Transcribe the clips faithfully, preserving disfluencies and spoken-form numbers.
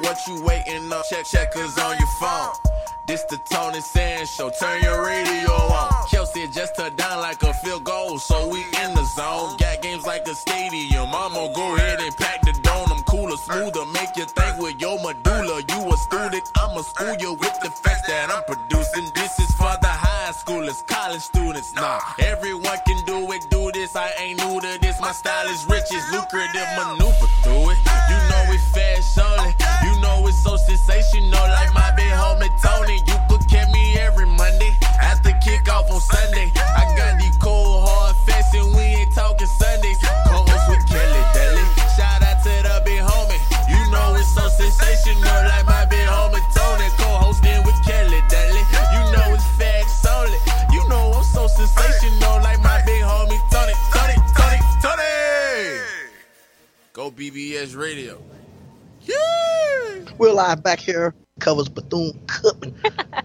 what you waiting up? Check checkers on your phone. This the Tony Sand Show, turn your radio on. Kelsey just touched down like a field goal, so we in the zone. Got games like a stadium, I'ma go ahead and pack the dome. I'm cooler, smoother, make you think with your medulla. You a student, I'ma school you with the facts that I'm producing. This is for the high schoolers, college students, nah. Everyone can do it, do this, I ain't new to this. My style is rich, it's lucrative, maneuver through it. You know it's fast only, you know it's so sensational, like my big homie Tony. You could catch me every Monday after kickoff on Sunday. I got these cold hard facts and we ain't talking Sundays. Co-host with Kelly Daly. Shout out to the big homie. You know it's so sensational, like my big homie Tony. Co-hosting with Kelly Daly. You know it's facts only. You know I'm so sensational, like my big homie Tony. Tony, Tony, Tony. Go B B S Radio. Yeah. We're live back here. Covers Bethune-Cookman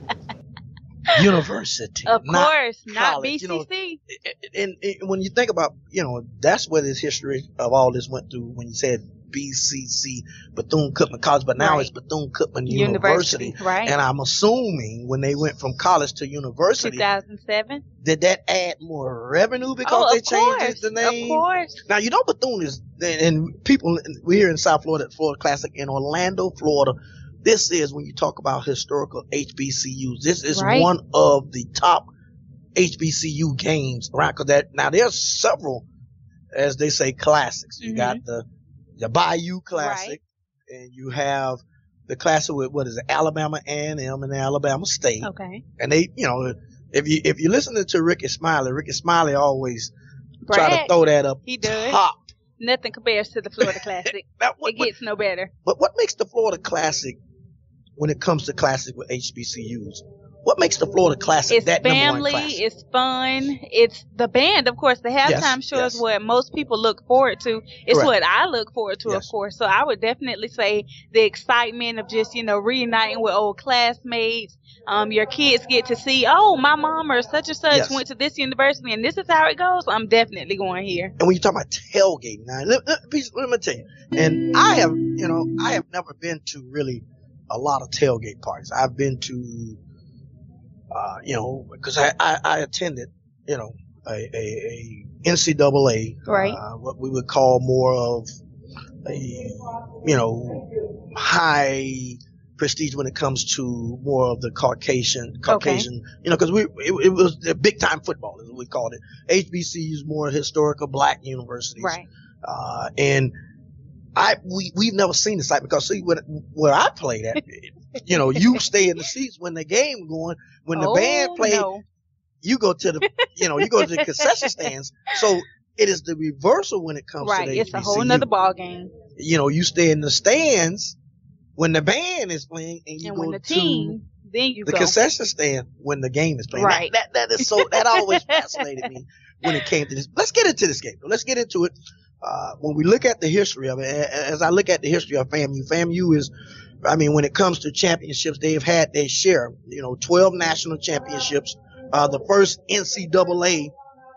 University. Of not course, not college. B C C. You know, and, and when you think about, you know, that's where this history of all this went through when you said B C C, Bethune-Cookman College, but now Right. it's Bethune-Cookman University, University. right. And I'm assuming when they went from college to university, two thousand seven. did that add more revenue because Oh, they of changed course, it, the name? of course. Now, you know, Bethune is, and, and people, we're here in South Florida at Florida Classic in Orlando, Florida. This is when you talk about historical H B C Us. This is Right. one of the top H B C U games, right? Because that now there's several, as they say, classics. You Mhm. got the the Bayou Classic, and you have the classic with what is it, Alabama A and M and Alabama State. Okay. And they, you know, if you if you listen to Ricky Smiley, Ricky Smiley always try to Brag. throw that up He does. top. Nothing compares to the Florida Classic. Now, what, It gets no better. But what makes the Florida Classic, when it comes to classic with H B C Us, what makes the Florida Classic It's that number one family, classic? it's fun, it's the band, of course. The halftime Yes, show is yes. what most people look forward to. It's Correct. what I look forward to, Yes. of course. So I would definitely say the excitement of just, you know, reuniting with old classmates. Um, your kids get to see, oh, my mom or such and such Yes. went to this university and this is how it goes. I'm definitely going here. And when you talk about tailgating, now let, let, let, let me tell you, and I have, you know, I have never been to really a lot of tailgate parties. I've been to, uh, you know, because I, I, I attended, you know, a, a, a N C double A, Right. uh, what we would call more of a, you know, high prestige when it comes to more of the Caucasian, Caucasian, you know, because we it, it was the big time football, as we called it. H B C Us, more historical black universities, Right. uh, and I we we've never seen the site because see when, where I played at, you know, you stay in the seats when the game going. When the oh, band played, no. you go to the, you know, you go to the concession stands. So it is the reversal when it comes Right. to the It's H B C U. a whole nother ball game. You know, you stay in the stands when the band is playing, and you And go when the to team, then you the go. concession stand when the game is playing. Right. That, that, that is so, that always fascinated me when it came to this. Let's get into this game. Let's get into it. Uh, when we look at the history of it, as I look at the history of FAMU, FAMU is, I mean, when it comes to championships, they've had their share, you know, twelve national championships, uh, the first N C double A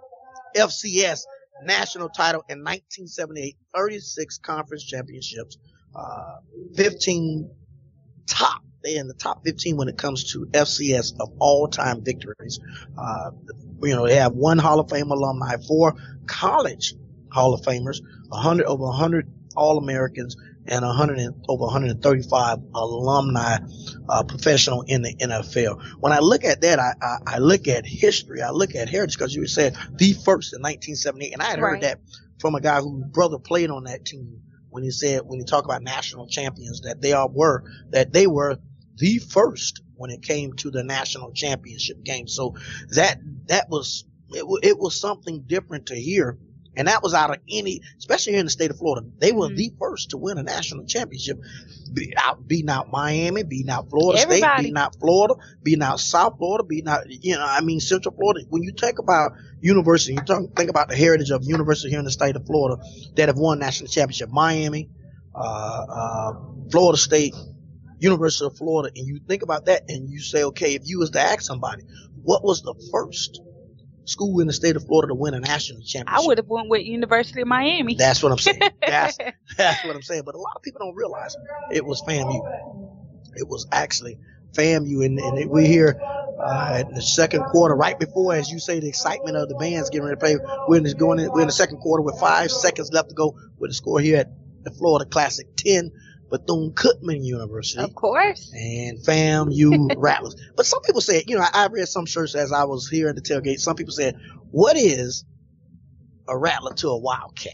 F C S national title in nineteen seventy-eight, thirty-six conference championships, uh, fifteen top, they're in the top fifteen when it comes to F C S of all time victories. Uh, you know, they have one Hall of Fame alumni, four college Hall of Famers, one hundred over one hundred All-Americans, and one hundred and, over one hundred thirty-five alumni uh, professional in the N F L. When I look at that, I, I, I look at history, I look at heritage, because you said the first in nineteen seventy-eight, and I had Right. heard that from a guy whose brother played on that team when he said, when he talked about national champions, that they all were, that they were the first when it came to the national championship game. So that, that was, it, w- it was something different to hear. And that was out of any, especially here in the state of Florida, they were Mhm. the first to win a national championship, be out, beating out Miami, beating out Florida State, Everybody. beating out Florida, beating out South Florida, beating out, you know, I mean, Central Florida. When you think about university, you talk, think about the heritage of university here in the state of Florida that have won national championship, Miami, uh, uh, Florida State, University of Florida, and you think about that and you say, okay, if you was to ask somebody, what was the first? school in the state of Florida to win a national championship. I would have went with University of Miami. That's what I'm saying. That's that's what I'm saying. But a lot of people don't realize it was FAMU. It was actually FAMU, and, and we're here uh, in the second quarter, right before, as you say, the excitement of the band's getting ready to play. We're in, this, going in, we're in the second quarter with five seconds left to go with the score here at the Florida Classic ten, Bethune-Cookman University. Of course. And FAMU Rattlers. But some people said, you know, I, I read some shirts as I was here at the tailgate. Some people said, what is a Rattler to a Wildcat?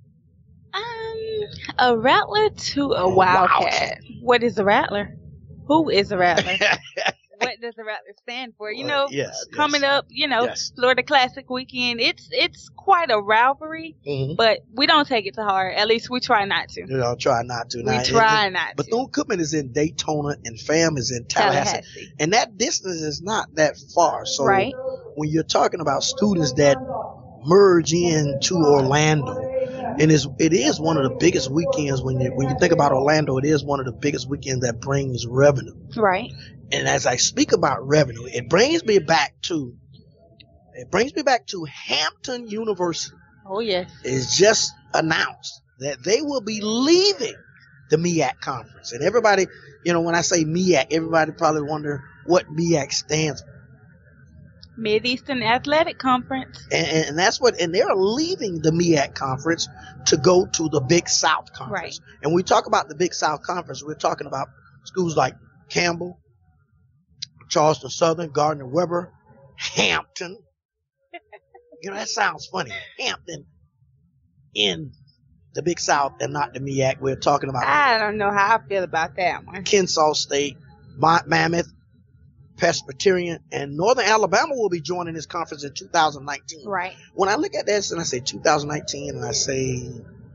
Um, a Rattler to a Wildcat. Wildcat. What is a Rattler? Who is a Rattler? What does a Rattler stand for? You know, uh, yes, coming yes. up, you know, yes. Florida Classic weekend. It's it's quite a rivalry, mm-hmm. but we don't take it to heart. At least we try not to. You know, try not to. We now, try it, not to. Bethune-Cookman is in Daytona, and FAM is in Tallahassee. Tallahassee. And that distance is not that far. So right. when you're talking about students that merge into Orlando, and it's, it is one of the biggest weekends when you when you think about Orlando. It is one of the biggest weekends that brings revenue. Right. And as I speak about revenue, it brings me back to it brings me back to Hampton University. Oh yes. It's just announced that they will be leaving the M E A C conference. And everybody, you know, when I say M E A C, everybody probably wonder what M E A C stands for. Mid-Eastern Athletic Conference. And, and that's what, and they're leaving the M E A C conference to go to the Big South Conference. Right. And when we talk about the Big South Conference, we're talking about schools like Campbell, Charleston Southern, Gardner-Webber, Hampton. You know, that sounds funny. Hampton in the Big South and not the M E A C. We're talking about. I don't know how I feel about that one. Kennesaw State, Mammoth, Presbyterian, and Northern Alabama will be joining this conference in two thousand nineteen. Right. When I look at this and I say two thousand nineteen and I say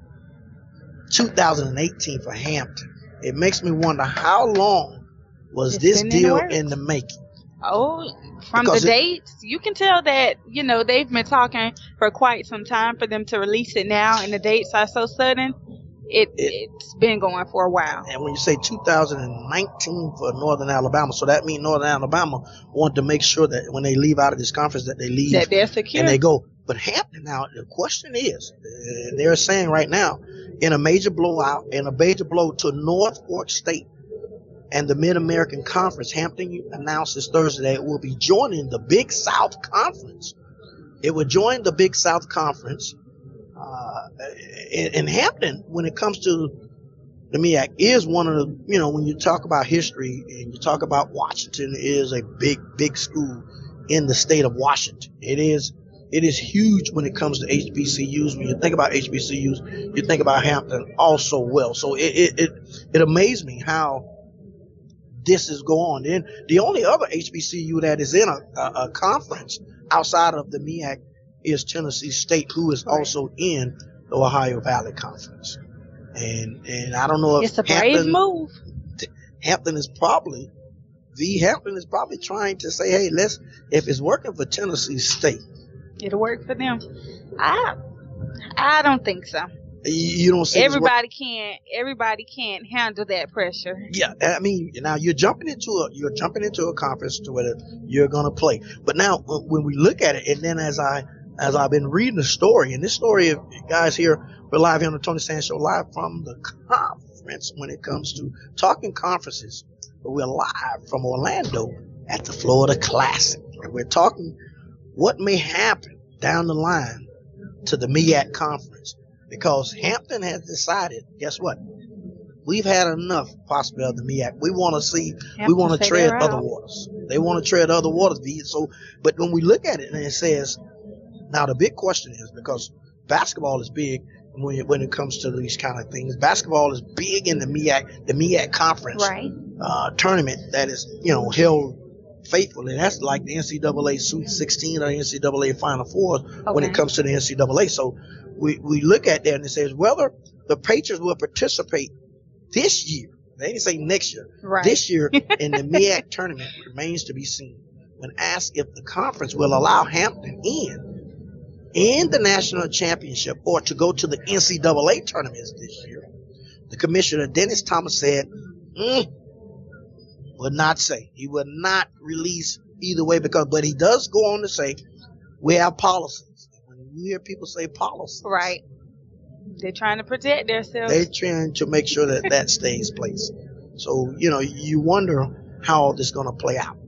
two thousand eighteen for Hampton, it makes me wonder how long was It's this been in deal the works. in the making? Oh, from Because the it- dates, you can tell that, you know, they've been talking for quite some time for them to release it now, and the dates are so sudden. It, It- it's been going for a while. And when you say two thousand nineteen for Northern Alabama, so that means Northern Alabama want to make sure that when they leave out of this conference that they leave That they're secure. and they go. But Hampton now, the question is, uh, they're saying right now, in a major blowout, in a major blow to North Fork State and the Mid-American Conference, Hampton announced this Thursday that it will be joining the Big South Conference. It will join the Big South Conference. Uh, in, in Hampton, when it comes to the M E A C, is one of the, you know, when you talk about history and you talk about Washington, it is a big, big school in the state of Washington. It is, it is huge when it comes to H B C Us. When you think about H B C Us, you think about Hampton also well. So it, it, it, it amazed me how this is going on. Then the only other H B C U that is in a, a, a conference outside of the M E A C is Tennessee State, who is also in the Ohio Valley Conference. And and I don't know if It's a brave Hampton, move. Hampton is probably the Hampton is probably trying to say, hey, let's if it's working for Tennessee State, It'll work for them. I I don't think so. you, you don't see Everybody can't everybody can't handle that pressure. Yeah, I mean, now you're jumping into a you're jumping into a conference to where you're gonna play. But now when when we look at it, and then as I as I've been reading the story, and this story, if you guys here, we're live here on the Tony Sands Show, live from the conference when it comes to talking conferences. But we're live from Orlando at the Florida Classic, and we're talking what may happen down the line to the M E A C conference, because Hampton has decided, guess what? We've had enough possibly of the M E A C. We want to see, we Hampton want to say tread they're other out. waters. They want to tread other waters. V. So, but when we look at it and it says, now the big question is, because basketball is big when it, when it comes to these kind of things. Basketball is big in the M E A C, the M E A C conference Right. uh, tournament that is, you know, held faithfully. That's like the N C double A Sweet sixteen or N C double A Final Four when it Okay. comes to the N C double A. So we, we look at that and it says whether the Patriots will participate this year. They didn't say next year. Right. This year in the M E A C tournament remains to be seen. When asked if the conference will allow Hampton in in the national championship or to go to the N C double A tournaments this year, the commissioner Dennis Thomas said, mm, would not say. He would not release either way, because, but he does go on to say We have policies. When you hear people say policies, right? They're trying to protect themselves. They're trying to make sure that that stays place. So you know, you wonder how all this is going to play out.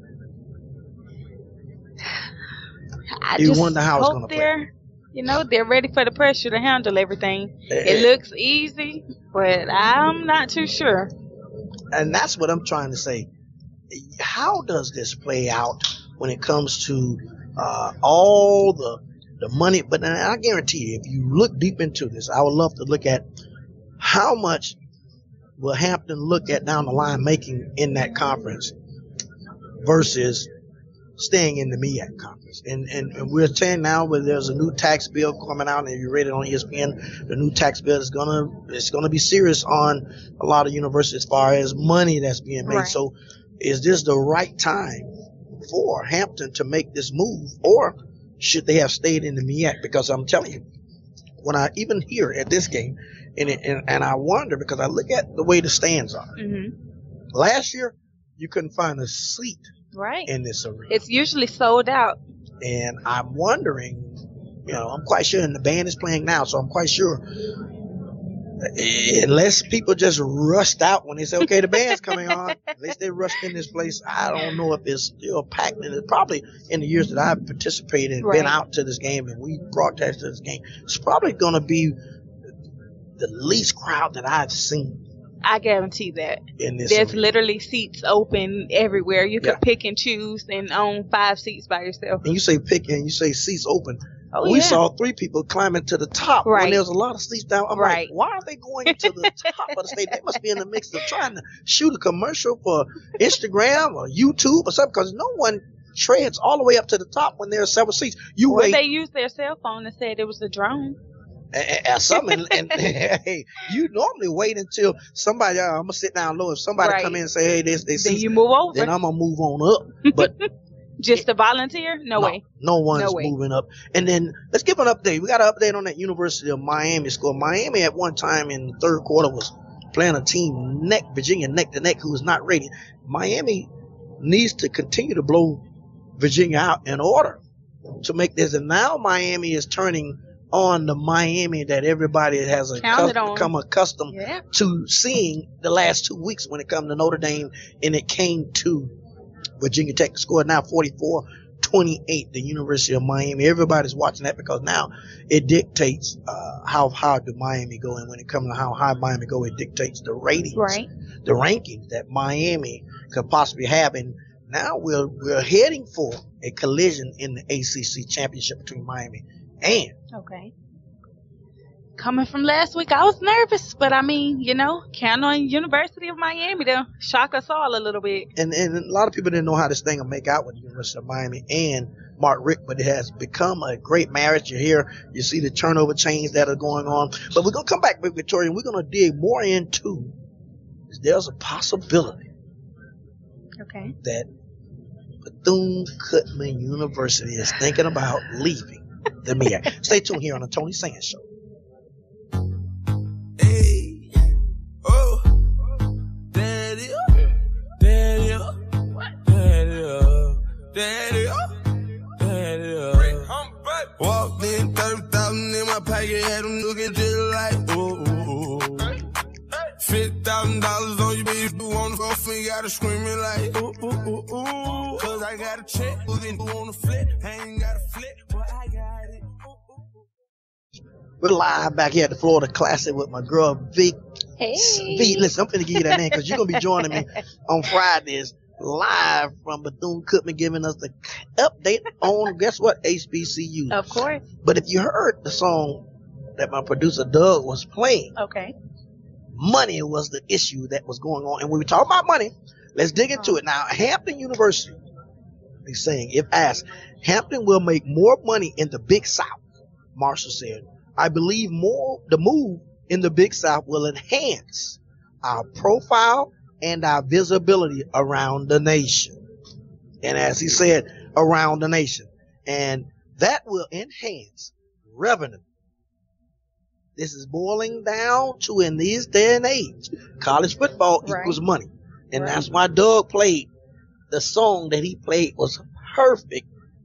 I you just wonder how it's hope going to play. They're, you know, they're ready for the pressure to handle everything. Eh, It looks easy, but I'm not too sure. And that's what I'm trying to say. How does this play out when it comes to uh, all the the money? But I guarantee you, if you look deep into this, I would love to look at how much will Hampton look at down the line making in that conference versus staying in the M E A C conference. And, and, and we're saying now where there's a new tax bill coming out, and you read it on E S P N, the new tax bill is gonna it's gonna be serious on a lot of universities as far as money that's being made. Right. So is this the right time for Hampton to make this move, or should they have stayed in the M E A C? Because I'm telling you, when I even hear at this game, and, it, and and I wonder, because I look at the way the stands are. Mm-hmm. Last year, you couldn't find a seat Right. in this arena. It's usually sold out. And I'm wondering, you know, I'm quite sure, and the band is playing now, so I'm quite sure, unless people just rushed out when they say, okay, the band's coming on, unless they rushed in this place, I don't know if it's still packed. And it's probably in the years that I've participated and Right. been out to this game and we broadcasted this game, it's probably going to be the least crowd that I've seen I guarantee that. in this There's arena. literally seats open everywhere. You could Yeah. pick and choose and own five seats by yourself. And you say pick and you say seats open. Oh, we yeah. saw three people climbing to the top when Right. there was a lot of seats down. I'm Right. like, why are they going to the top of the stage? They must be in the mix of trying to shoot a commercial for Instagram or YouTube or something, because no one treads all the way up to the top when there are several seats. You Or wait they used their cell phone and said it was a drone. at something, and, and hey, you normally wait until somebody. Uh, I'm gonna sit down low. If somebody Right. come in and say, "Hey, this they Then see," you move over. then I'm gonna move on up. But Just to volunteer? No, No, way. no one's No way. moving up. And then let's give an update. We got an update on that University of Miami score. Miami at one time in the third quarter was playing a team neck, Virginia neck to neck, who was not rated. Miami needs to continue to blow Virginia out in order to make this. And now Miami is turning on the Miami that everybody has a Counted cus- on. become accustomed Yeah. to seeing the last two weeks when it comes to Notre Dame and it came to Virginia Tech. Scored now forty-four twenty-eight, the University of Miami. Everybody's watching that because now it dictates uh, how hard do Miami go, and when it comes to how high Miami go, it dictates the ratings, Right. the rankings that Miami could possibly have. And now we're we're heading for a collision in the A C C championship between Miami and Okay. Coming from last week, I was nervous, but I mean, you know, count on University of Miami to shock us all a little bit. and and a lot of people didn't know how this thing will make out with the University of Miami and Mark Richt, but it has become a great marriage. You hear, you see the turnover chains that are going on. But we're gonna come back with Victoria, and we're gonna dig more into. There's a possibility Okay. that Bethune-Cookman University is thinking about leaving the M E A C. Stay tuned here on the Tony Sands Show. Hey, oh, daddy, daddy, daddy, daddy, daddy. Walked in, thirty thousand in my pocket, had them looking just like, oh, oh, oh. Fifty thousand dollars on you, bitch, you on the floor, you gotta screaming like, ooh, ooh, ooh, ooh. Cause I got a check, looking on the flip, I ain't got a flip, but I got it. We're live back here at the Florida Classic with my girl Vic. Hey. V. Listen, I'm finna give you that name because you're gonna be joining me on Fridays live from Bethune-Cookman, giving us the update on, guess what, H B C U. Of course. But if you heard the song that my producer Doug was playing, Okay. money was the issue that was going on. And when we talk about money, let's dig into it. Now, Hampton University is saying, if asked, Hampton will make more money in the Big South, Marshall said. I believe more the move in the Big South will enhance our profile and our visibility around the nation. And as he said, around the nation. And that will enhance revenue. This is boiling down to, in this day and age, college football Right. equals money. And Right. that's why Doug played the song that he played was perfect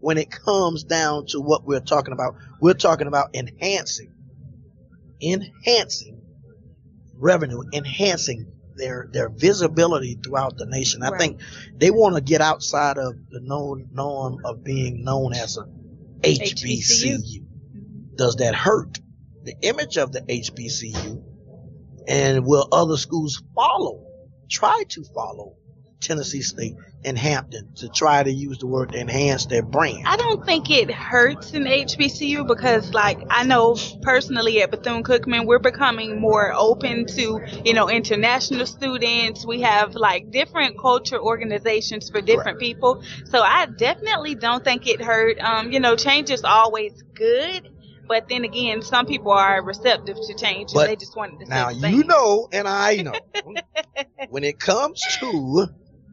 when it comes down to what we're talking about. We're talking about enhancing, enhancing revenue, enhancing their their visibility throughout the nation. I Right. think they want to get outside of the known norm of being known as a H B C U. H B C U. Does that hurt the image of the H B C U? And will other schools follow, try to follow Tennessee State and Hampton to try to use the word to enhance their brand? I don't think it hurts in H B C U because, like, I know personally at Bethune-Cookman, we're becoming more open to, you know, international students. We have, like, different culture organizations for different people. So I definitely don't think it hurt. Um, you know, change is always good. But then again, some people are receptive to change and But they just wanted to now say the you same. know, and I know, when it comes to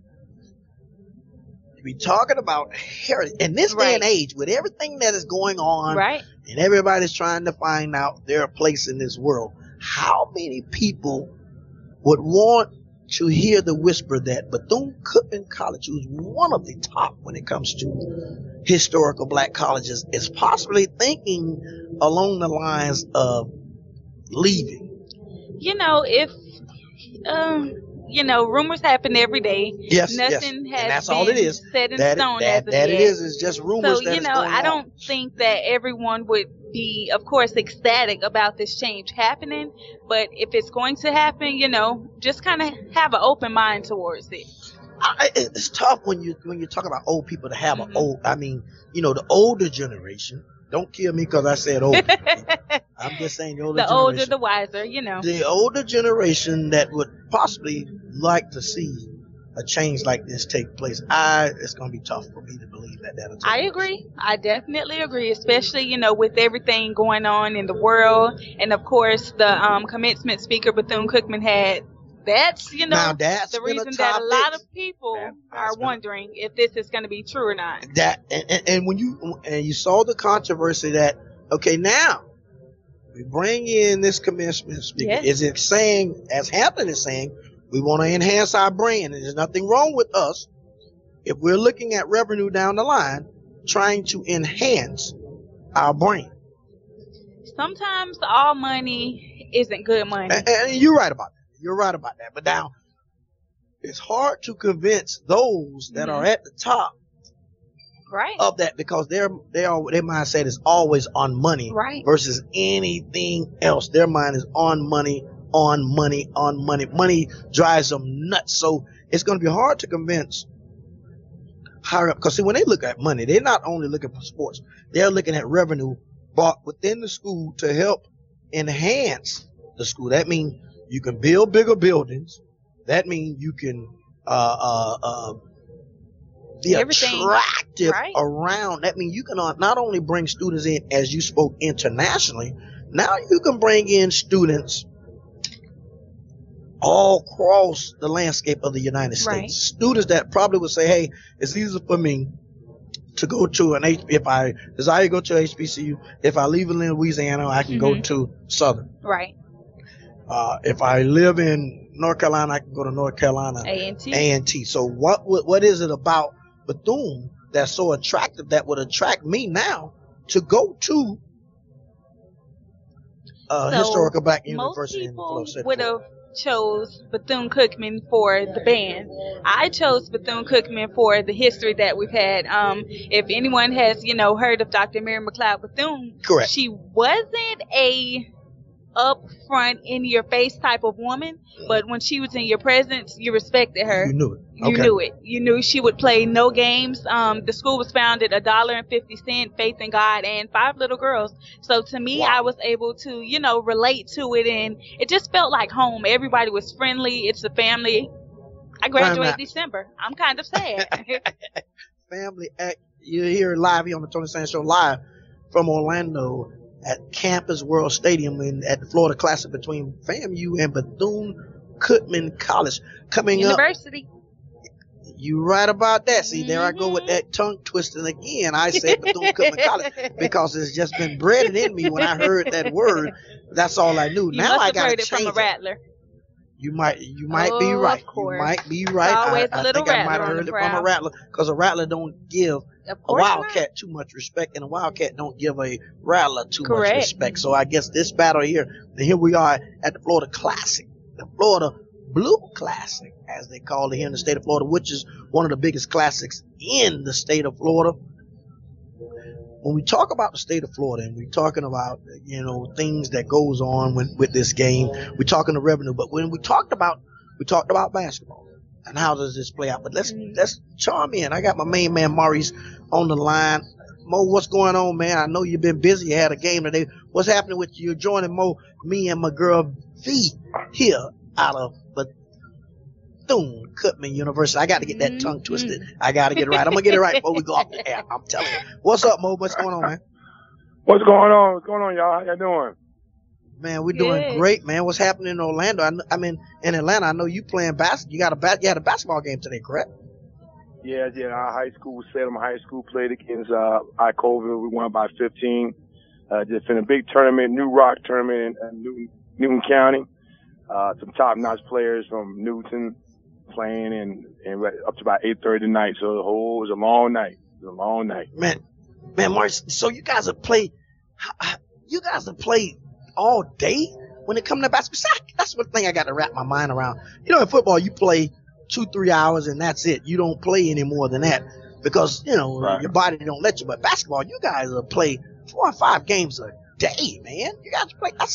we talking about heritage in this day and Right. age, with everything that is going on, Right? and everybody's trying to find out their place in this world, how many people would want to hear the whisper that Bethune-Cookman College, who's one of the top when it comes to historical black colleges, is possibly thinking along the lines of leaving? You know, if, um, you know, rumors happen every day. Yes, Nothing yes. has And that's been all it is. set in That, stone that, as of that yet. it is. It's just rumors So, that you is know, going I on. don't think that everyone would be, of course, ecstatic about this change happening. But if it's going to happen, you know, just kind of have an open mind towards it. I, it's tough when you when you talk about old people to have Mhm. an old. I mean, you know, the older generation. Don't kill me because I said old. I'm just saying the older The generation. older, the wiser, you know. The older generation that would possibly like to see a change like this take place. I it's going to be tough for me to believe that that'll take I place. agree. I definitely agree, especially, you know, with everything going on in the world. And, of course, the um, commencement speaker Bethune-Cookman had. That's, you know, Now, that's the been a reason that a lot topic. of people That- are that's been a- wondering if this is going to be true or not. That and, and, and when you and you saw the controversy that okay now we bring in this commencement speaker. Yes. Is it saying, as Hampton is saying, we want to enhance our brand, and there's nothing wrong with us if we're looking at revenue down the line, trying to enhance our brand. Sometimes all money isn't good money. And, and you're right about that. You're right about that. But now, it's hard to convince those that Mhm. are at the top Right? of that because their they are their mindset is always on money Right. versus anything else. Their mind is on money, on money, on money. Money drives them nuts. So it's going to be hard to convince higher up because see, when they look at money, they're not only looking for sports; they're looking at revenue brought within the school to help enhance the school. That means you can build bigger buildings. That means you can uh, uh, uh, be Everything, attractive right. around. That means you can uh, not only bring students in as you spoke internationally, now you can bring in students all across the landscape of the United States. Right. Students that probably would say, hey, it's easier for me to go to an H, if I desire to go to H B C U, if I live in Louisiana, I can go Mhm. to Southern. Right. Uh, if I live in North Carolina, I can go to North Carolina A and T. A and T. So what, what what is it about Bethune that's so attractive that would attract me now to go to uh, So, historical black Most university in people Florida? would have chose Bethune-Cookman for the band. I chose Bethune-Cookman for the history that we've had. Um, if anyone has, you know, heard of Doctor Mary McLeod Bethune, Correct. she wasn't a upfront, in-your-face type of woman, but when she was in your presence, you respected her. You knew it. You Okay. knew it. You knew she would play no games. Um, the school was founded a dollar and fifty cent, faith in God, and five little girls. So to me, Wow. I was able to, you know, relate to it, and it just felt like home. Everybody was friendly. It's a family. I graduate out. December. I'm kind of sad. Family act. You're here live here on the Tony Sands Show, live from Orlando at Campus World Stadium in, at the Florida Classic between FAMU and Bethune-Cookman College. Coming up, University. you right about that. See, there I go with that tongue twisting again. I said Bethune-Cookman College because it's just been bred in me when I heard that word. That's all I knew. You now must I have got heard to it from change a it. rattler. You might, you might oh, be right. Of course. You might be right. Always I, a I little think I might rattler have on heard the it from a prowl. rattler, because a rattler don't give Of a course not. wildcat too much respect, and a wildcat don't give a rattler too Correct. much respect. So I guess this battle here, and here we are at the Florida Classic, the Florida Blue Classic, as they call it here in the state of Florida, which is one of the biggest classics in the state of Florida. When we talk about the state of Florida, and we're talking about, you know, things that goes on with, with this game, we're talking the revenue. But when we talked about, we talked about basketball and how does this play out. But let's let's charm in. I got my main man Maurice on the line. Mo, what's going on, man? I know you've been busy. You had a game today. What's happening with you? You're joining Mo, me, and my girl V here out of Bethune-Cookman University. I got to get that tongue twisted. I got to get it right. I'm gonna get it right before we go off the air. I'm telling you. What's up, Mo? What's going on, man? What's going on? What's going on, y'all? How y'all doing? Man, we're doing Good. great, man. What's happening in Orlando? I, kn- I mean, in Atlanta, I know you playing basketball. You got a bat. You had a basketball game today, correct? Yeah, yeah. Our high school, Salem High School, played against uh, Icoville. We won by fifteen. Uh, just in a big tournament, New Rock tournament in uh, Newton, Newton County. Uh, some top-notch players from Newton playing, and, and up to about eight thirty tonight. So the whole it was a long night. It was a long night. Man, man, Maurice. So you guys have played. You guys have played all day when it comes to basketball. That's one thing I got to wrap my mind around. You know, in football, you play two, three hours and that's it. You don't play any more than that because, you know, right. your body don't let you. But basketball, you guys will play four or five games a day, man. You guys play, that's a,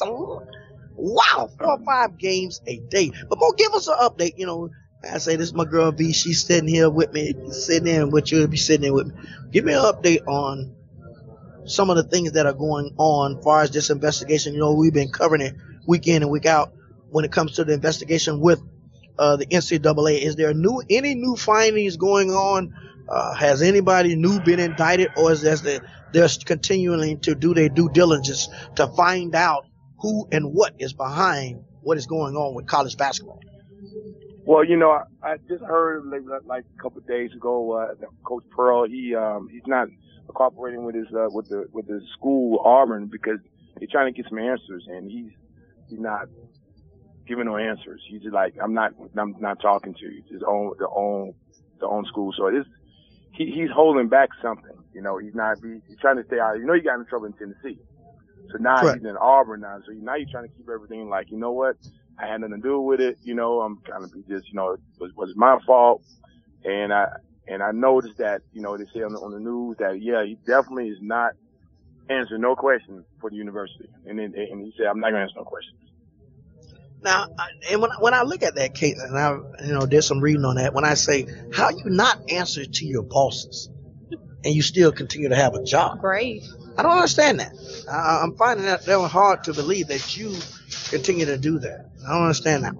wow, four or five games a day. But Mo, give us an update. You know, I say this is my girl V. She's sitting here with me, sitting in with you, be sitting there with me. Give me an update on some of the things that are going on as far as this investigation. You know, we've been covering it week in and week out when it comes to the investigation with uh, the N C double A. Is there new any new findings going on? Uh, has anybody new been indicted, or is that the, they're continuing to do their due diligence to find out who and what is behind what is going on with college basketball? Well, you know, I, I just heard like, like a couple of days ago, uh, that Coach Pearl, he um, he's not cooperating with his uh, with the with the school Auburn because they're trying to get some answers, and he's he's not giving no answers. He's just like, I'm not I'm not talking to you. It's his own the own the own school. So it's he he's holding back something. You know, he's not he, he's trying to stay out. You know, he got in trouble in Tennessee. So now Correct. He's in Auburn now. So now you're trying to keep everything like, you know what? I had nothing to do with it. You know, I'm kind of just, you know, it was, was my fault. And I, and I noticed that, you know, they say on the, on the news that, yeah, he definitely is not answering no questions for the university. And then, and he said, I'm not going to answer no questions. Now, I- and when, I- when I look at that case, and I, you know, there's some reading on that, when I say, how you not answer to your bosses and you still continue to have a job? Great. I don't understand that. I, I'm finding that very hard to believe that you continue to do that. I don't understand that.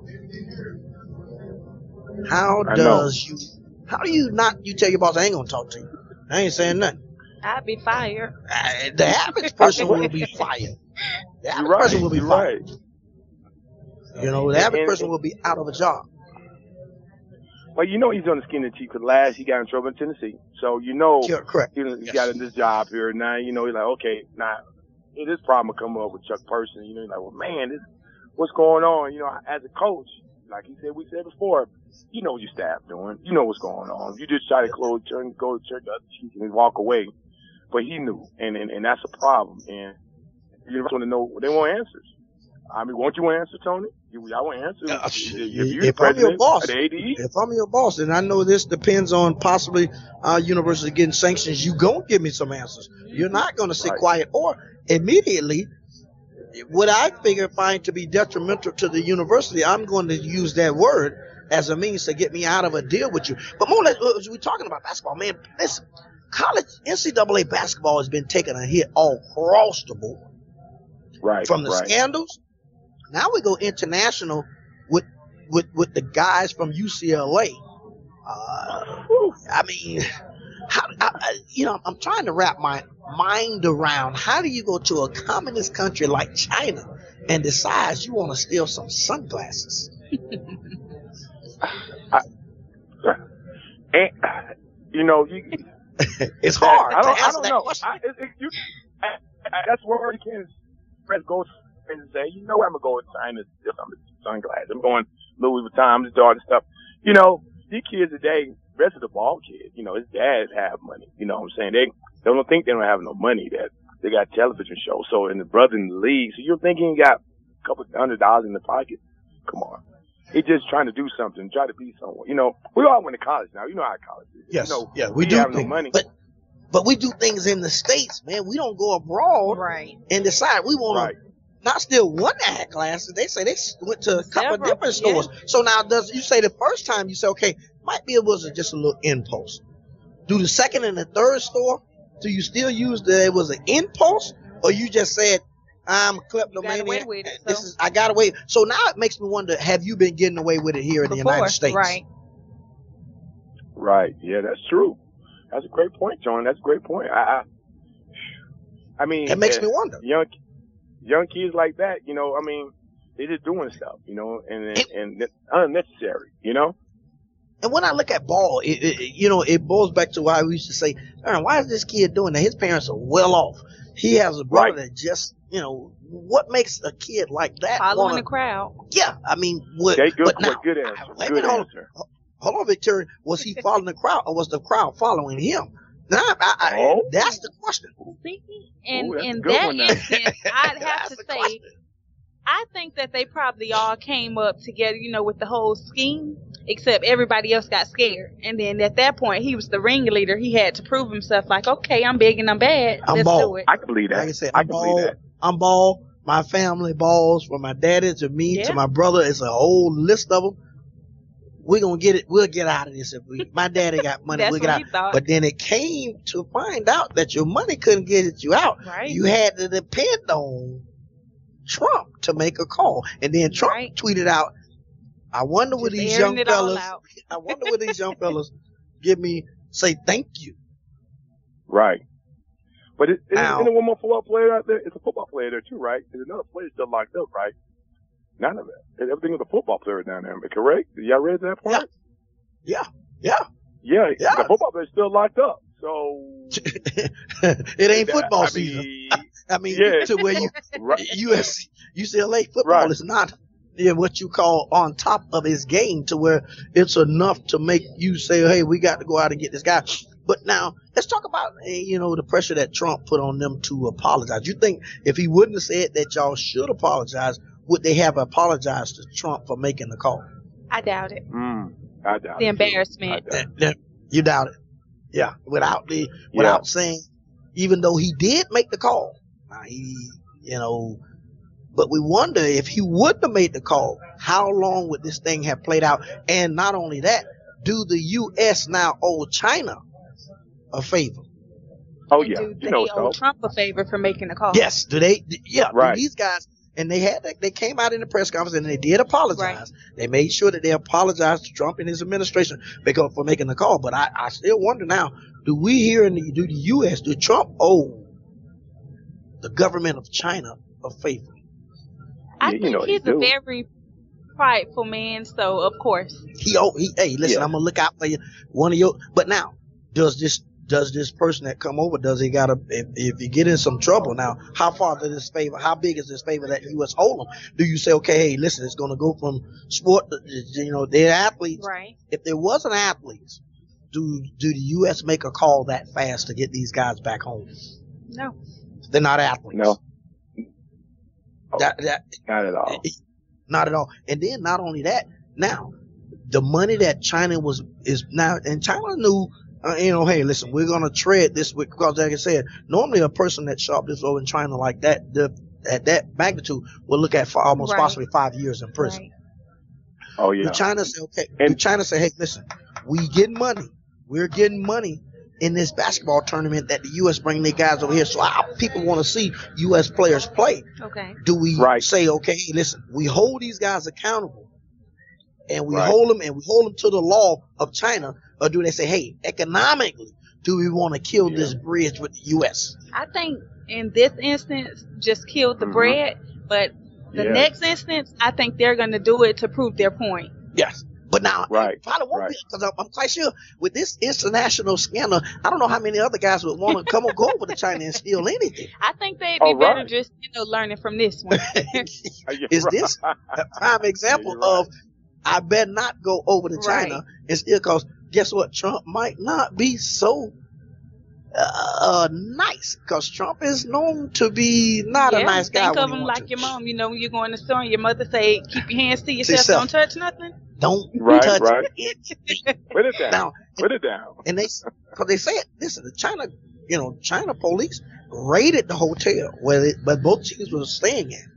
How I does you, how do you not, you tell your boss, I ain't going to talk to you. I ain't saying nothing. I'd be fired. Uh, the average person will be fired. The average You're right. person will be You're fired. right. You know, the average And- person will be out of a job. Well, you know, he's on the skin of the teeth because last he got in trouble in Tennessee. So, you know, Yeah, correct. he, he Yes. got in this job here. Now, you know, he's like, okay, now, this problem will come up with Chuck Person. You know, he's like, well, man, this, what's going on? You know, as a coach, like he said, we said before, you know what your staff doing. You know what's going on. You just try to close, turn, go to church the other cheek and walk away. But he knew, and, and, and that's a problem. And you want to know, they want answers. I mean, won't you want answers, Tony? You, I want answers. Uh, if if you're the I'm your president boss, of the A D E, if I'm your boss, and I know this depends on possibly our university getting sanctions, you gonna give me some answers. You're not gonna sit Right. quiet or immediately. What I figure find to be detrimental to the university, I'm going to use that word as a means to get me out of a deal with you. But more, let's, we're talking about basketball, man. Listen, college N C double A basketball has been taking a hit all across the board. right? From the right. scandals. Now we go international with with with the guys from U C L A. Uh, I mean, how, I, I, you know, I'm trying to wrap my mind around how do you go to a communist country like China and decide you want to steal some sunglasses? And, you know, you, It's hard I don't, to I answer don't that know. question. I, it, it, you, I, I, that's where you can press go and say, you know, I'm gonna go with China if I'm sunglasses. I'm going Louis Vuitton, just all this stuff. You know, these kids today, rest of the ball kids, you know, his dads have money. You know what I'm saying? They, they don't think they don't have no money, that they got television shows. So, and the brother in the league, so you're thinking he got a couple hundred dollars in the pocket? Come on. He's just trying to do something, try to be someone. You know, we all went to college now. You know how college is. Yes. You know, yeah, we, we do have things, no money. But, but we do things in the States, man. We don't go abroad Right. and decide we want Right. to not still one ad classes. They say they went to a couple of Several, different stores. yeah. So now, does you say the first time you say, okay, might be it was a, just a little impulse. Do the second and the third store, do you still use the it was an impulse, or you just said I'm a kleptomaniac? away with it, This so- is I got away. So now it makes me wonder: have you been getting away with it here in the Before, United States? right? Right. Yeah, that's true. That's a great point, John. That's a great point. I, I, I mean, It makes uh, me wonder. Young, young kids like that, you know, I mean, they just doing stuff, you know, and and, It- and it's unnecessary, you know. And when I look at ball, it, it, you know, it boils back to why we used to say, Aaron, why is this kid doing that? His parents are well off. He has a brother Right. that just, you know, what makes a kid like that Following wanna, the crowd. yeah, I mean, what, Okay, good, but now, good answer. wait a Good minute, hold, answer. hold on, Victoria, was he following the crowd or was the crowd following him? Now, I, I, Oh. that's the question. See, and Ooh, that's a in good that one now. instance, I'd have That's to the say, question. I think that they probably all came up together, you know, with the whole scheme, except everybody else got scared. And then at that point, he was the ringleader. He had to prove himself like, okay, I'm big and I'm bad. I'm Let's bald. do it. I can believe that. Like I said, I I'm can believe bald. that. I'm bald. My family balls, from my daddy to me Yeah. to my brother. It's a whole list of them. We're gonna get it. We'll get out of this if we. My daddy got money. That's We'll get what out. he thought. But then it came to find out that your money couldn't get you out. Right. You had to depend on Trump to make a call, and then Trump Right. tweeted out, "I wonder what Just these airing young it all fellas. out. I wonder what these young fellas give me. Say thank you." Right. But it, isn't, Now- isn't one more football player out there? It's a football player there too, right? There's another player still locked up, right? None of it. Everything is a football player down there. Am I correct? Did y'all read that part? Yeah, yeah. Yeah. Yeah. The football player is still locked up. So It ain't football I season. mean, I mean, yeah. to where you right. U S C, U C L A football Right. is not yeah, what you call on top of his game to where it's enough to make you say, hey, we got to go out and get this guy. But now let's talk about, eh, you know, the pressure that Trump put on them to apologize. You think if he wouldn't have said that y'all should apologize, would they have apologized to Trump for making the call? I doubt it. Mm, I doubt The it. embarrassment. I doubt Eh, it. eh, You doubt it. Yeah. Without the, without saying, even though he did make the call, now he, you know, but we wonder if he wouldn't have made the call, how long would this thing have played out? And not only that, do the U S now owe China a favor? Oh And yeah, do you they know owe so. Trump a favor for making the call? Yes. Do they? Yeah. Right. Do these guys, and they had, they came out in the press conference and they did apologize. Right. They made sure that they apologized to Trump and his administration because for making the call. But I, I still wonder now, do we here in the, do the U S, do Trump owe the government of China a favor? I Yeah, you think know he's he a do. very prideful man, so of course. He, oh, he, hey, listen, Yeah. I'm gonna look out for you. One of your, but now, does this, does this person that come over, does he gotta, if, if you get in some trouble now, how far does this favor, how big is this favor that U S hold them? Do you say, okay, hey, listen, it's gonna go from sport, to, you know, they're athletes. Right. If there wasn't athletes, do, do the U S make a call that fast to get these guys back home? No. They're not athletes. No, That, that, not at all. Not at all. And then not only that, now the money that China was is now, and China knew, uh, you know, hey, listen, we're gonna tread this with, because like I said, normally a person that shot this over in China like that, the at that magnitude will look at for almost Right. possibly five years in prison. Right. Oh yeah. Do China say, okay, And- do China say, hey, listen, we getting money, we're getting money in this basketball tournament that the U S bring their guys over here, so our people want to see U S players play. Okay. Do we Right. say, okay, hey, listen, we hold these guys accountable and we Right. hold them and we hold them to the law of China, or do they say, hey, economically, do we want to kill this bridge with the U S? I think in this instance, just killed the Mhm. bread, but the Yeah. next instance, I think they're going to do it to prove their point. Yes. But now, Right. it probably won't Right. be, because I'm, I'm quite sure with this international scandal, I don't know how many other guys would want to come and go over to China and steal anything. I think they'd be All better right. just, you know, learning from this one. You're Is right. this a prime example Yeah, you're right. of, I better not go over to China Right. and still, cause guess what? Trump might not be so uh, nice, cause Trump is known to be not a Yeah, nice guy think when of he them wants like to. your mom. You know, when you're going to the store and your mother say, keep your hands to yourself, yourself. don't touch nothing. Don't Right, touch right. it. Put it down. Now, Put it down. and they, cause they say it. Listen, the China, you know, China police raided the hotel where they, but both teams were staying at,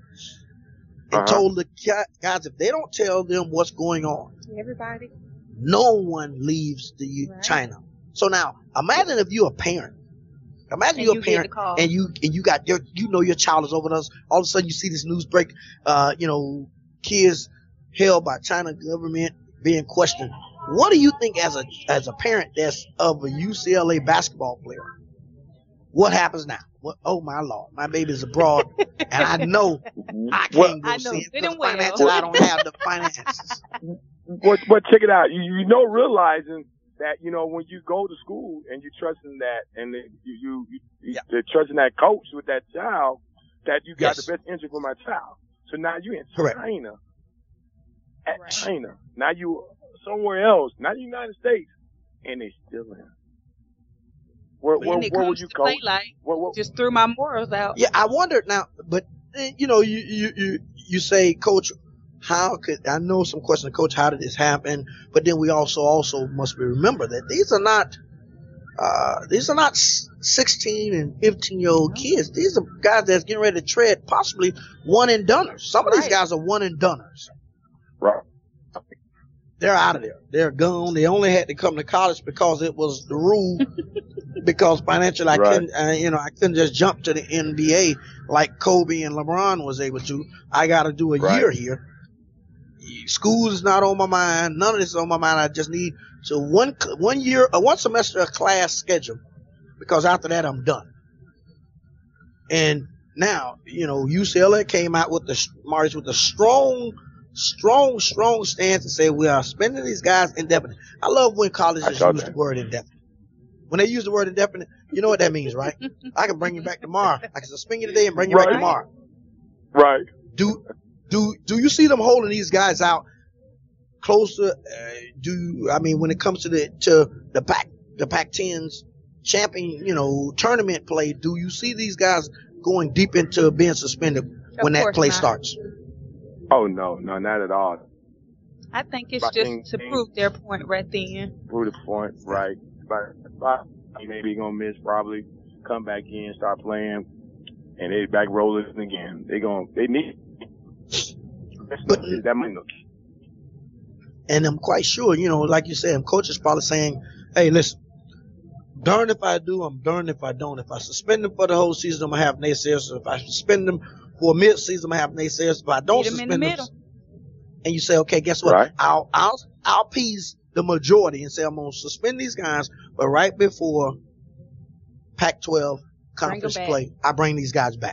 and Uh-huh. told the guy- guys if they don't tell them what's going on, Everybody. no one leaves the U- Right. China. So now, imagine if you're a parent. Imagine And you're you a get the parent call. and you and you got your you know your child is over us. All of a sudden you see this news break. Uh, you know, kids held by China government being questioned. What do you think as a as a parent that's of a U C L A basketball player? What happens now? What, oh my Lord, my baby's abroad, and I know I Well, can't go I know see it good because and well. financially I don't have the finances. But, but check it out. You, you know, realizing that, you know, when you go to school and you're trusting that, and then you, you, you, Yeah. you're trusting that coach with that child, that you got Yes. the best interest for my child. So now you're in Correct. China. At Right. China. Now you somewhere else, not the United States, and they still in. Where, where, When it where would comes you to play, coach? like, What, what, just threw my morals out. Yeah, I wondered now, but eh, you know, you you you you say, Coach, how could I know some questions, Coach? How did this happen? But then we also also must remember that these are not uh these are not sixteen and fifteen year old kids. These are guys that's getting ready to tread possibly one and doneers. Some of these Right. guys are one and doneers. right. They're out of there. They're gone. They only had to come to college because it was the rule. Because financially, I Right. couldn't, uh, you know, I couldn't just jump to the N B A like Kobe and LeBron was able to. I got to do a Right. year here. School is not on my mind. None of this is on my mind. I just need to one one year, uh, one semester of class schedule, because after that I'm done. And now, you know, U C L A came out with the March with a strong, strong, strong stance and say we are suspending these guys indefinite. I love when I colleges saw use that. the word indefinite. When they use the word indefinite, you know what that means, right? I can bring you back tomorrow. I can suspend you today and bring you back Right. tomorrow. Right. Do do do you see them holding these guys out closer? Uh, do I mean when it comes to the to the Pac the Pac ten's champion, you know, tournament play? Do you see these guys going deep into being suspended when that course play not. starts? Oh, no, no, not at all. I think it's But just in- to in- prove their point right then. Prove the point, right? But, but maybe gonna miss probably, come back in, start playing, and they back rolling again. They gonna they need But- that money. And I'm quite sure, you know, like you said, coach is probably saying, hey, listen, darn if I do, I'm darn if I don't. If I suspend them for the whole season, I'm going to have naysayers. If I suspend them for mid-season, I'm going to have naysayers. If I don't Meet 'em in suspend the them, middle. and you say, okay, guess what? Right. I'll, I'll, I'll appease the majority and say I'm going to suspend these guys, but right before Pac twelve conference back. play, I bring these guys back.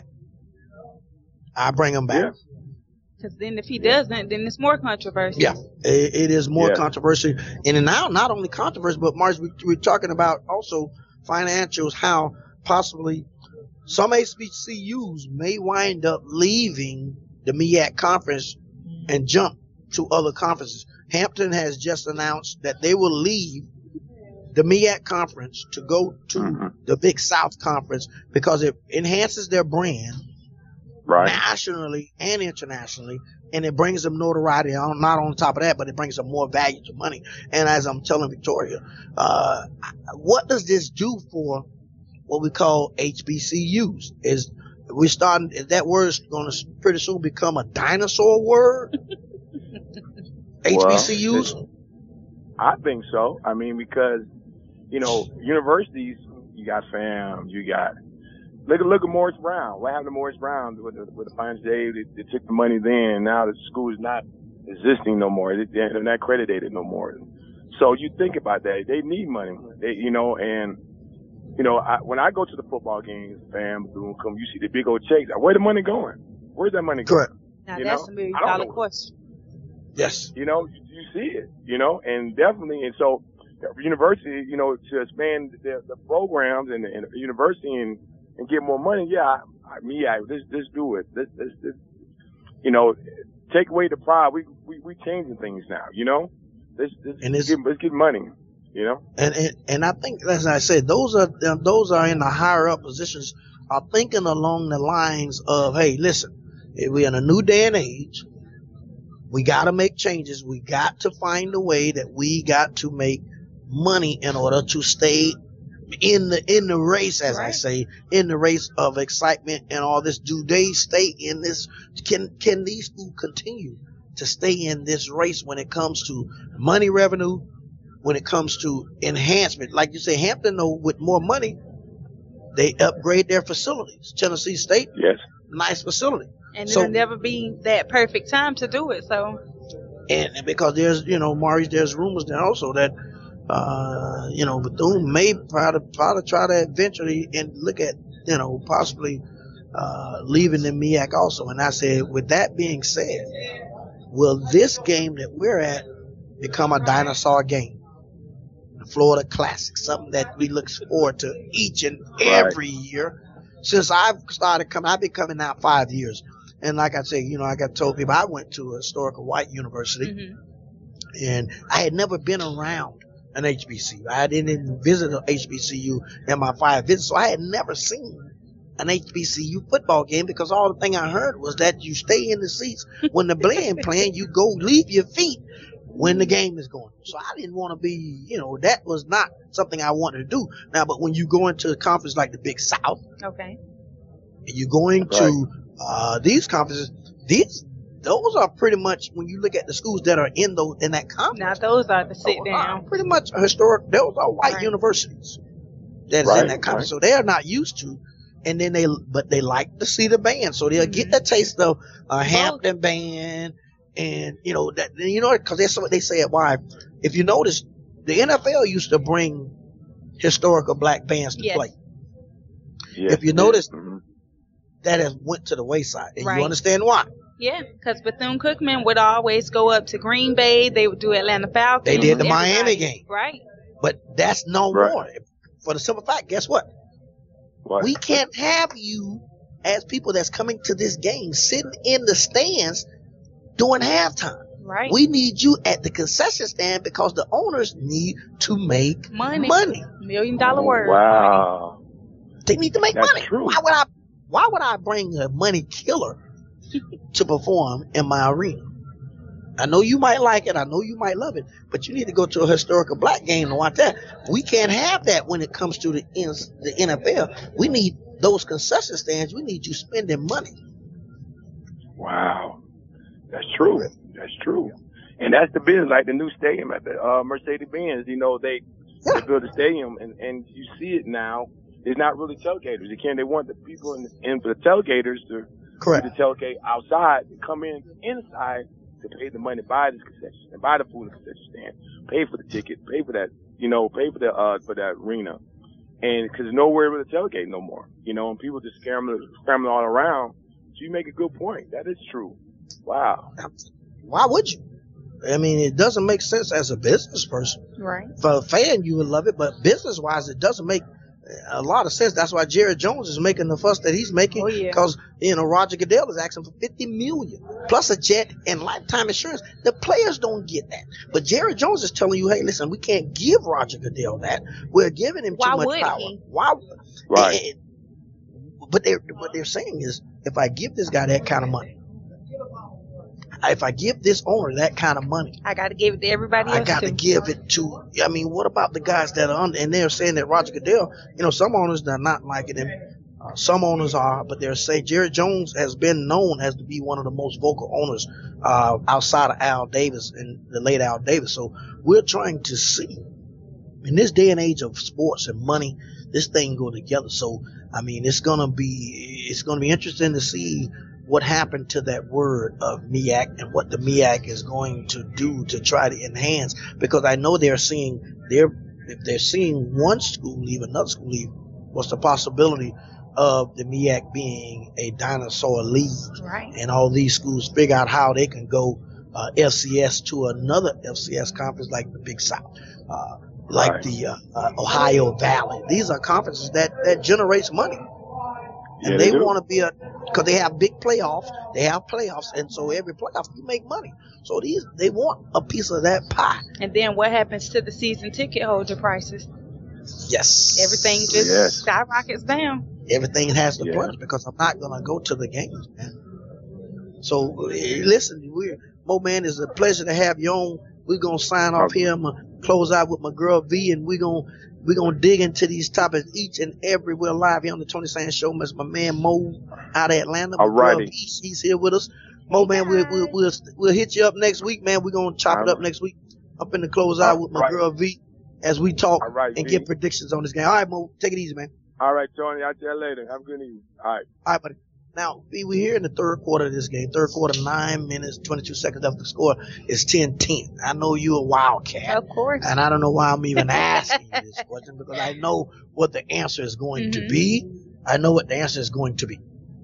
I bring them back. Yeah. Because then if he doesn't, then it's more controversy. Yeah, it, it is more Yeah. controversial, and now not only controversy, but Marge, we, we're talking about also financials. How possibly some H B C Us may wind up leaving the M E A C conference and jump to other conferences. Hampton has just announced that they will leave the M E A C conference to go to Mhm. the Big South conference because it enhances their brand Right. nationally and internationally, and it brings them notoriety. On, not on top of that, but it brings them more value to money. And as I'm telling Victoria, uh, what does this do for what we call H B C Us? Is we starting? Is that word going to pretty soon become a dinosaur word? H B C Us. Well, I think so. I mean, because, you know, universities, you got FAM, you got, look at, look at Morris Brown. What happened to Morris Brown with the, with the finance day? They, they took the money then. Now the school is not existing no more. They, they're not accredited no more. So you think about that. They need money, they, you know, and, you know, I, when I go to the football games, FAM, Boom, come, you see the big old checks. Where's the money going? Where's that money going? Correct. Now You that's know, a million I don't dollar know. question. Yes. You know, you, you see it, you know, and definitely, and so the university, you know, to expand the, the programs and the, and the university and, and get more money, yeah, I, I, me, I, let's, let's do it. Let's, let's, let's, you know, take away the pride. We, we we changing things now. You know, let's let's, And it's- get, let's get money. You know, And, and and I think, as I said, those are those are in the higher up positions are thinking along the lines of, hey, listen, we're in a new day and age. We got to make changes. We got to find a way that we got to make money in order to stay in the in the race, as I Right. say, in the race of excitement and all this. Do they stay in this? Can can these schools continue to stay in this race when it comes to money revenue? When it comes to enhancement, like you say, Hampton, though, with more money, they upgrade their facilities. Tennessee State, yes, nice facility. And So- it'll never be that perfect time to do it. So, And, and because there's, you know, Maurice, there's rumors there also that, uh, you know, Bethune may try to, try to try to eventually and look at, you know, possibly uh, leaving the M E A C also. And I said, with that being said, will this game that we're at become a dinosaur game? Florida Classic, something that we look forward to each and every year. Since I've started coming, I've been coming now five years. And like I say, you know, I got told people I went to a historical white university mhm. and I had never been around an H B C U. I didn't even visit an H B C U in my five visits, so I had never seen an H B C U football game because all the thing I heard was that you stay in the seats when the band playing, you go leave your feet when the game is going. So I didn't want to be, you know, that was not something I wanted to do. Now, but when you go into a conference like the Big South, Okay. and you're going to uh, these conferences, these those are pretty much, when you look at the schools that are in those in that conference, Now those are the sit those are down. pretty much historic. Those are white Right. universities that's Right, in that conference, right. so they are not used to. And then they, but they like to see the band, so they'll get Mhm. the taste of a Hampton band, and you know that you know because that's what they say at why. If you notice, the N F L used to bring historical black bands to Yes. play. yes, If you yes. notice- Mhm. That has went to the wayside, and Right. you understand why. Yeah, because Bethune-Cookman would always go up to Green Bay. They would do Atlanta Falcons. They did the everybody. Miami game. Right. But that's no Right. more. For the simple fact, guess what? What? We can't have you as people that's coming to this game sitting in the stands during halftime. Right. We need you at the concession stand because the owners need to make Money. money. Million dollar word. Wow. They need to make That's money. true. Why would I? Why would I bring a money killer to perform in my arena? I know you might like it. I know you might love it, but you need to go to a historical black game to watch that. We can't have that when it comes to the N- the N F L. We need those concession stands. We need you spending money. Wow. That's true. That's true. And that's the business, like the new stadium at the uh, Mercedes-Benz. You know, they, Yeah. they built a stadium, and, and you see it now. It's not really tailgaters. They can't. They want the people in, in for the tailgaters to Correct. to tailgate outside, to come in inside to pay the money, buy this concession, and buy the food in the concession stand, pay for the ticket, pay for that, you know, pay for the uh for that arena, and because there's nowhere really to tailgate no more, you know, and people just scrambling, scrambling all around. So you make a good point. That is true. Wow. Why would you? I mean, it doesn't make sense as a business person. Right. For a fan, you would love it, but business wise, it doesn't make a lot of sense. That's why Jerry Jones is making the fuss that he's making, Oh, yeah. because you know Roger Goodell is asking for fifty million plus a jet and lifetime insurance. The players don't get that, but Jerry Jones is telling you, hey, listen, we can't give Roger Goodell that. We're giving him Why too much would power. he? Why? Right. and- and- but they're what they're saying is, if I give this guy that kind of money, if I give this owner that kind of money, I got to give it to everybody else. I got too. to give it to. I mean, what about the guys that are under? And they're saying that Roger Goodell, you know, some owners are not liking him. Uh, some owners are, but they're saying Jerry Jones has been known as to be one of the most vocal owners uh, outside of Al Davis and the late Al Davis. So we're trying to see, in this day and age of sports and money, this thing go together. So I mean, it's gonna be it's gonna be interesting to see what happened to that word of M E A C and what the M E A C is going to do to try to enhance, because I know they're seeing they're if they're seeing one school leave, another school leave, what's the possibility of the M E A C being a dinosaur league, Right. and all these schools figure out how they can go uh, F C S to another F C S conference like the Big South, uh, like Right. the uh, uh, Ohio Valley. These are conferences that that generates money. And Yeah, they, they do. want to be a, because they have big playoffs. They have playoffs. And so every playoff, you make money. So these, they want a piece of that pie. And then what happens to the season ticket holder prices? Yes. Everything just Yes. skyrockets down. Everything has to Yeah. plunge because I'm not going to go to the games, man. So, eh, listen, we're, Mo Man, it's a pleasure to have you on. We're going to sign off here. I'm going to close out with my girl V, and we're going to we're gonna dig into these topics each and every. We're live here on the Tony Sands Show. Miss my man Mo out of Atlanta. My All girl righty. V, she's here with us. Mo Man, we'll, we'll, we'll, we'll hit you up next week, man. We're going to chop it up next week. I'm finna close out with my All right. girl V as we talk All right, and V. give predictions on this game. All right, Mo, take it easy, man. All right, Tony. I'll tell you later. Have a good evening. All right. All right, buddy. Now, V, we're here in the third quarter of this game. Third quarter, nine minutes, twenty-two seconds left. The score is ten ten. I know you're a Wildcat. Of course. And I don't know why I'm even asking you this question because I know what the answer is going to Mhm. be. I know what the answer is going to be.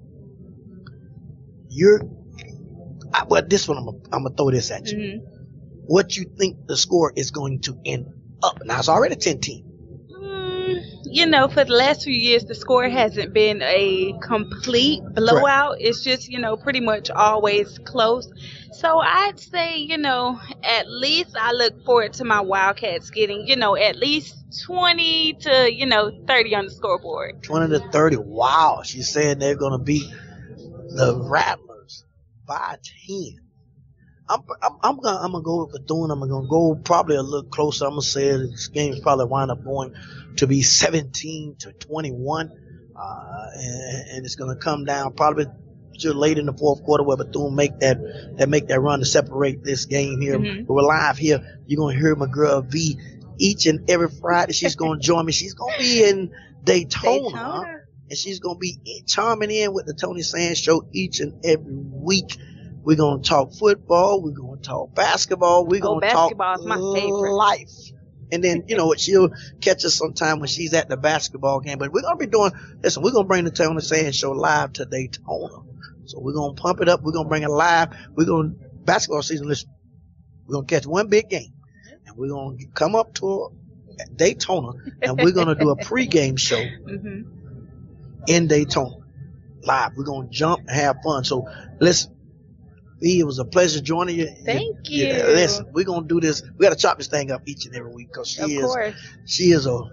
You're, I, well, this one, I'm going I'm to throw this at you. Mhm. What you think the score is going to end up? Now, it's already ten ten. Mm, you know, for the last few years, the score hasn't been a complete blowout. It's just, you know, pretty much always close. So I'd say, you know, at least I look forward to my Wildcats getting, you know, at least twenty to, you know, thirty on the scoreboard. twenty to thirty. Wow. She's saying they're going to beat the Rattlers by ten. I'm I'm I'm gonna I'm gonna go with Bethune. I'm gonna go probably a little closer. I'm gonna say this game's probably wind up going to be seventeen to twenty-one, uh, and, and it's gonna come down probably to late in the fourth quarter where Bethune make that that make that run to separate this game here. Mhm. We're live here. You're gonna hear my girl V each and every Friday. She's gonna join me. She's gonna be in Daytona. Daytona. And she's going to be charming in with the Tony Sands Show each and every week. We're going to talk football. We're going to talk basketball. We're Oh, going to talk basketball is my favorite. life. And then, you know, she'll catch us sometime when she's at the basketball game. But we're going to be doing, listen, we're going to bring the Tony Sands Show live to Daytona. So we're going to pump it up. We're going to bring it live. We're going to, basketball season, listen, we're going to catch one big game. And we're going to come up to Daytona. And we're going to do a pregame show hmm in Daytona live. We're going to jump and have fun. So listen, V, it was a pleasure joining you. Thank you. you. Listen, we're going to do this. We got to chop this thing up each and every week because she Of is, course. she is a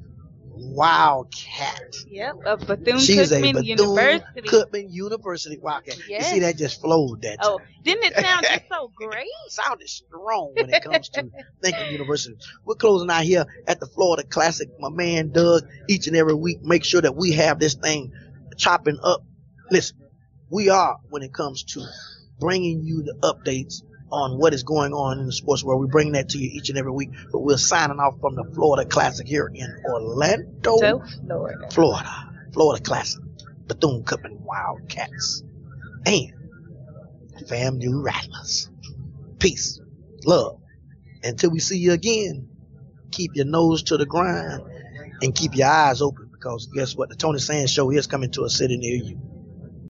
wildcat. Yep. Of Bethune She's a Cookman Bethune University. Cookman University wildcat. Yes. You see, that just flowed that Oh, time. didn't it sound just so great? Sounded strong when it comes to thinking university. We're closing out here at the Florida Classic. My man Doug, each and every week, make sure that we have this thing chopping up. Listen, we are, when it comes to bringing you the updates on what is going on in the sports world. We bring that to you each and every week. But we're signing off from the Florida Classic here in Orlando, So, Florida. Florida. Florida Classic. Bethune Cookman Wildcats. And FAMU Rattlers. Peace. Love. Until we see you again, keep your nose to the grind and keep your eyes open because guess what? The Tony Sands Show is coming to a city near you.